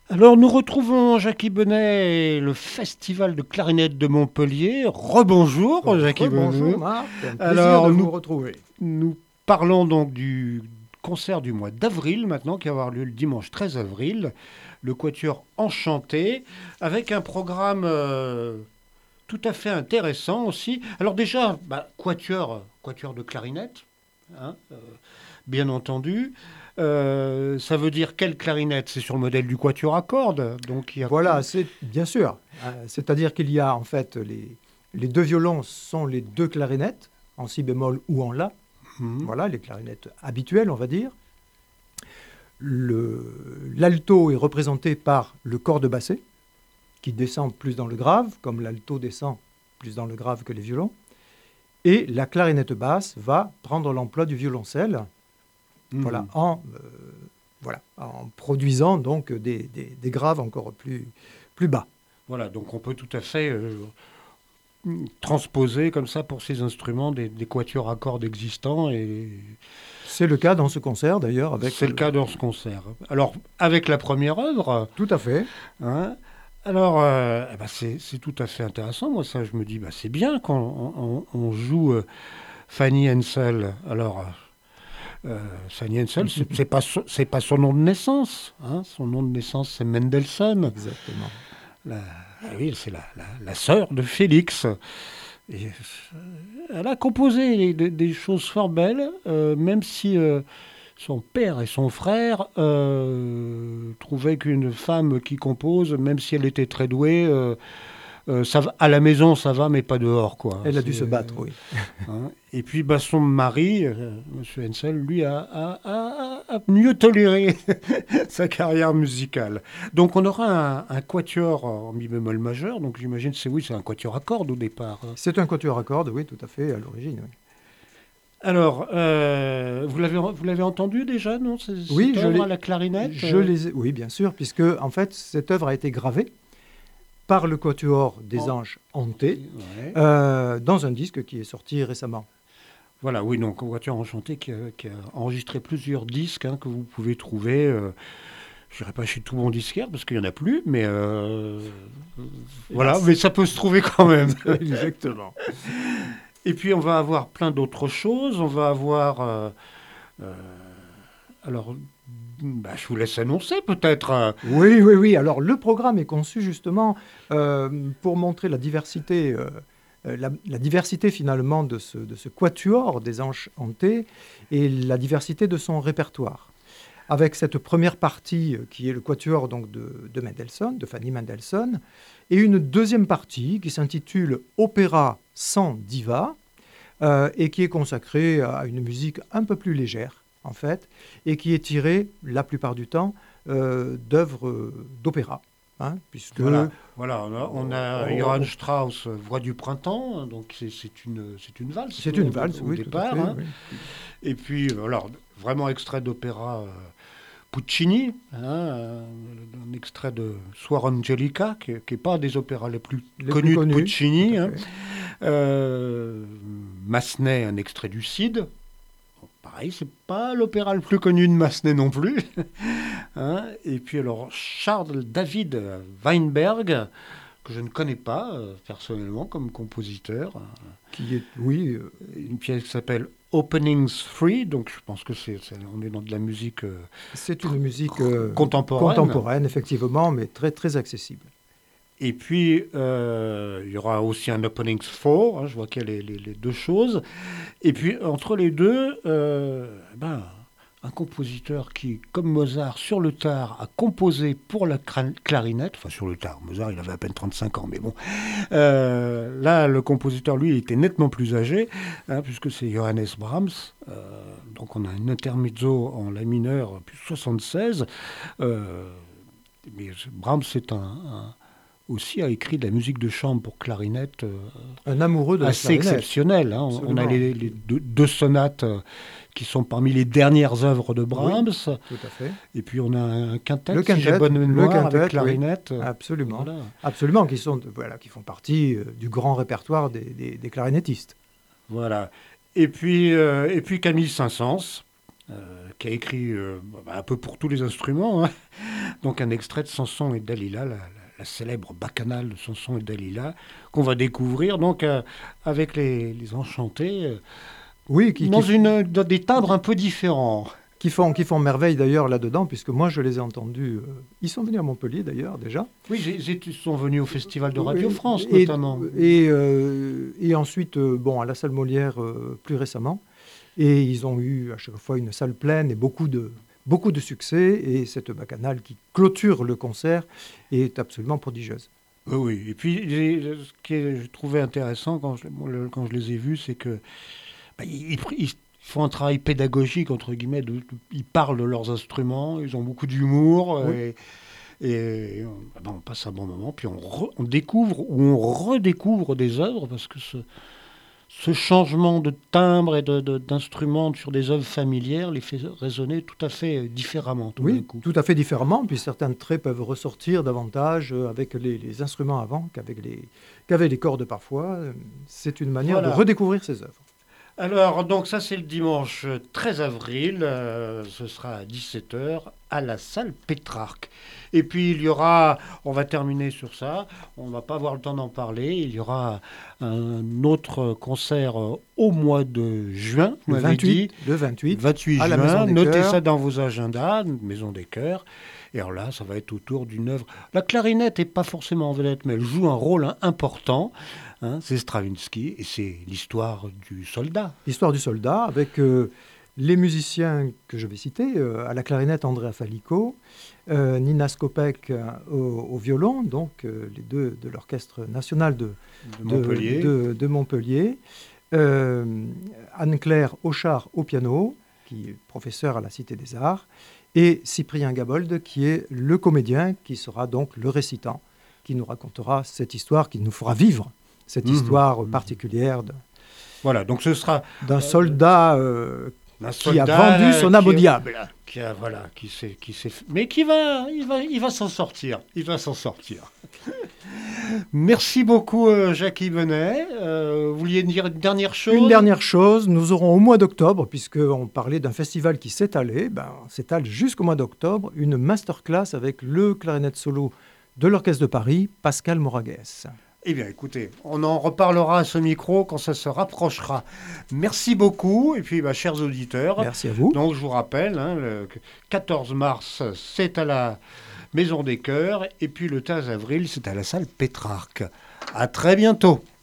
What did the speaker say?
Alors, nous retrouvons Jackie Bonnet et le Festival de clarinette de Montpellier. Rebonjour, Jackie Rebonjour Bonnet. Marc, un plaisir de Alors, vous retrouver. nous parlons donc du concert du mois d'avril, maintenant, qui va avoir lieu le dimanche 13 avril, le Quatuor Enchanté, avec un programme tout à fait intéressant aussi. Alors, déjà, quatuor de clarinette, hein, bien entendu. Ça veut dire quelle clarinette? C'est sur le modèle du quatuor à cordes. Donc il y a... Voilà, c'est bien sûr. C'est-à-dire qu'il y a en fait les deux violons sont les deux clarinettes, en si bémol ou en la. Mhm. Voilà, les clarinettes habituelles, on va dire. L'alto est représenté par le corde bassé, qui descend plus dans le grave, comme l'alto descend plus dans le grave que les violons. Et la clarinette basse va prendre l'emploi du violoncelle, voilà, Mhm. en produisant donc des graves encore plus bas. Voilà, donc on peut tout à fait transposer comme ça pour ces instruments des quatuors à cordes existants et C'est le cas dans ce concert d'ailleurs avec c'est le cas dans ce concert. Alors avec la première œuvre, tout à fait. hein, alors eh ben, c'est tout à fait intéressant. Moi ça je me dis bah, c'est bien quand on joue Fanny Hensel. Alors Fanny Hensel, c'est pas son nom de naissance. Hein. Son nom de naissance, c'est Mendelssohn. Exactement. La, ah oui, c'est la sœur de Félix. Et, elle a composé des choses fort belles, même si son père et son frère trouvaient qu'une femme qui compose, même si elle était très douée, à la maison ça va, mais pas dehors, quoi. Elle a dû se battre, oui. Hein. Et puis bah, son mari, Monsieur Hensel, lui a mieux toléré sa carrière musicale. Donc on aura un quatuor en mi bémol majeur, donc j'imagine c'est un quatuor à cordes au départ. Hein. C'est un quatuor à cordes, oui, tout à fait, à l'origine. Oui, Alors, vous l'avez entendu déjà, non, oui cette œuvre à la clarinette oui, bien sûr, puisque en fait cette œuvre a été gravée par le quatuor des en- Anges hantés ouais. dans un disque qui est sorti récemment. Voilà, oui, donc Quatuor Enchanté qui a enregistré plusieurs disques hein, que vous pouvez trouver. Je dirais pas chez tout bon disquaire parce qu'il y en a plus, mais voilà, Hélas. mais ça peut se trouver quand même. Exactement. Et puis on va avoir plein d'autres choses. On va avoir, euh, alors, bah, je vous laisse annoncer peut-être. Oui, oui, oui. Alors, le programme est conçu justement pour montrer la diversité finalement de ce quatuor des Anges hantés et la diversité de son répertoire. Avec cette première partie qui est le quatuor donc, de Mendelssohn, de Fanny Mendelssohn, et une deuxième partie qui s'intitule Opéra sans diva et qui est consacrée à une musique un peu plus légère, en fait, et qui est tirée, la plupart du temps, d'œuvres d'opéra. Hein, puisque Voilà, voilà, on a Johann oh, Strauss, Voix du printemps, hein, donc c'est une valse c'est une valse, au oui, tout à départ. fait. Hein. Oui. Et puis, alors, vraiment extrait d'opéra Puccini, hein, un extrait de Suor Angelica, qui n'est pas des opéras les plus Les plus connus de connus, tout Puccini. à Hein. fait. Euh, Massenet, un extrait du Cid. Bon, pareil, c'est pas l'opéra le plus connu de Massenet non plus. Hein. Et puis alors, Charles David Weinberg, que je ne connais pas personnellement comme compositeur. Qui est, oui, Une pièce qui s'appelle Openings Free, donc je pense que on est dans de la musique c'est une musique contemporaine. contemporaine, effectivement, mais très, très accessible. Et puis, il y aura aussi un Openings 4, hein, je vois qu'il y a les deux choses. Et puis, entre les deux, ben, un compositeur qui, comme Mozart, sur le tard, a composé pour la clarinette, enfin sur le tard, Mozart, il avait à peine 35 ans, mais bon. Là, le compositeur, lui, était nettement plus âgé, hein, puisque c'est Johannes Brahms. Donc, on a un intermezzo en la mineur, puis 76. Euh, mais Brahms, aussi a écrit de la musique de chambre pour clarinette Un amoureux de la assez clarinette, exceptionnelle. Hein. On a absolument. les deux sonates qui sont parmi les dernières œuvres de Oui, Brahms. tout à fait. Et puis on a un quintet, Le si j'ai quintet, bonne le mémoire, avec quintet, oui, clarinette. absolument. Voilà. Absolument, qui font partie du grand répertoire des clarinettistes. Voilà. Et puis Camille Saint-Saëns, qui a écrit un peu pour tous les instruments, hein. Donc un extrait de Samson et Dalila, la célèbre bacchanale de Samson et Dalila, qu'on va découvrir donc avec les Enchantés, Oui, dans des timbres un peu différents. qui font merveille d'ailleurs là-dedans, puisque moi je les ai entendus. Ils sont venus à Montpellier d'ailleurs déjà. Oui, ils sont venus au Festival de Radio Oui, France notamment. Et ensuite, bon, à la salle Molière plus récemment. Et ils ont eu à chaque fois une salle pleine et beaucoup de succès. Et cette bacchanale qui clôture le concert est absolument prodigieuse. Oui, oui. Et puis, ce que je trouvais intéressant quand je les ai vus, c'est que ils font un travail pédagogique, entre guillemets. Ils parlent de leurs instruments, ils ont beaucoup d'humour. Oui. On passe un bon moment, puis on découvre ou on redécouvre des œuvres, parce que ce changement de timbre et d'instrument sur des œuvres familières les fait résonner tout à fait différemment tout d'un Oui, coup. tout à fait différemment. Puis certains traits peuvent ressortir davantage avec les instruments avant qu'avec les cordes parfois. C'est une manière Voilà. de redécouvrir ces œuvres. Alors, donc ça c'est le dimanche 13 avril, ce sera à 17h à la salle Pétrarque. Et puis il y aura, on va terminer sur ça, on ne va pas avoir le temps d'en parler, il y aura un autre concert au mois de juin, vous m'avez dit. Le 28 28 à la Maison juin, des notez Chœurs. ça dans vos agendas, Maison des Chœurs. Et alors là, ça va être autour d'une œuvre. La clarinette n'est pas forcément en vedette, mais elle joue un rôle important. Hein, c'est Stravinsky et c'est l'histoire du soldat. L'histoire du soldat, avec les musiciens que je vais citer, à la clarinette Andrea Falico, Nina Skopek au violon, donc les deux de l'Orchestre national de Montpellier. de Montpellier, Anne-Claire Auchard au piano, qui est professeure à la Cité des Arts, et Cyprien Gabold, qui est le comédien, qui sera donc le récitant, qui nous racontera cette histoire, qui nous fera vivre cette histoire particulière Voilà, donc ce sera d'un soldat un qui soldat a vendu son âme au diable. Mais il va s'en sortir. Il va s'en sortir. Merci beaucoup, Jackie Benet. Vous vouliez dire une dernière chose? Une dernière chose, nous aurons au mois d'octobre, puisqu'on parlait d'un festival qui s'étalait, s'étale jusqu'au mois d'octobre, une masterclass avec le clarinette solo de l'Orchestre de Paris, Pascal Moragues. Eh bien, écoutez, on en reparlera à ce micro quand ça se rapprochera. Merci beaucoup. Et puis, chers auditeurs, merci à vous. Donc, je vous rappelle, le 14 mars, c'est à la Maison des Chœurs. Et puis, le 15 avril, c'est à la salle Pétrarque. À très bientôt.